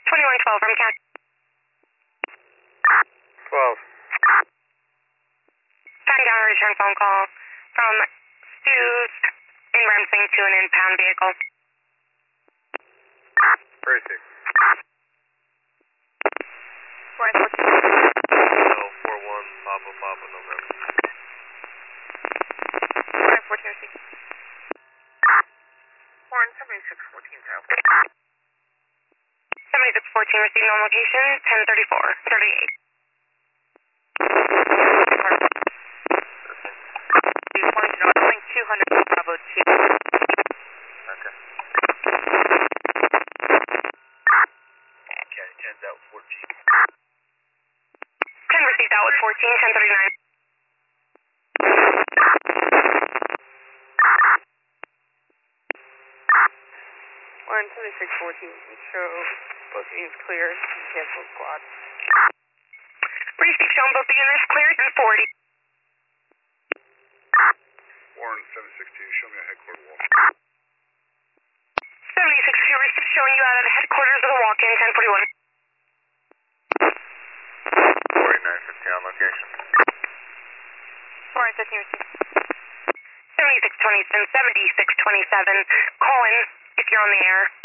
2112 from Cat. 12. Stand down, return phone call from Stu's in Remsing to an impound vehicle. 36. 41 Papa November. 14 received. Warren 7614 South. 7614 received on location, 1034, 38. 200 Bravo 2. Okay. Okay, 10's out 14. 10 received out with 14, 1039. Warren 7614, show both units clear, cancel squad. Received shown both the units cleared and 40. Warren 716, show me a headquarters wall. 76 received showing you out at headquarters of the walk-in, 1041. 4915 on location. 415 received. 7627, 7627. Call in if you're on the air.